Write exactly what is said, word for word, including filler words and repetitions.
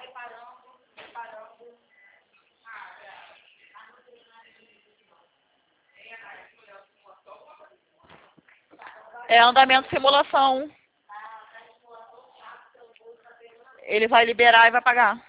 É andamento simulação. Ele vai liberar e vai pagar.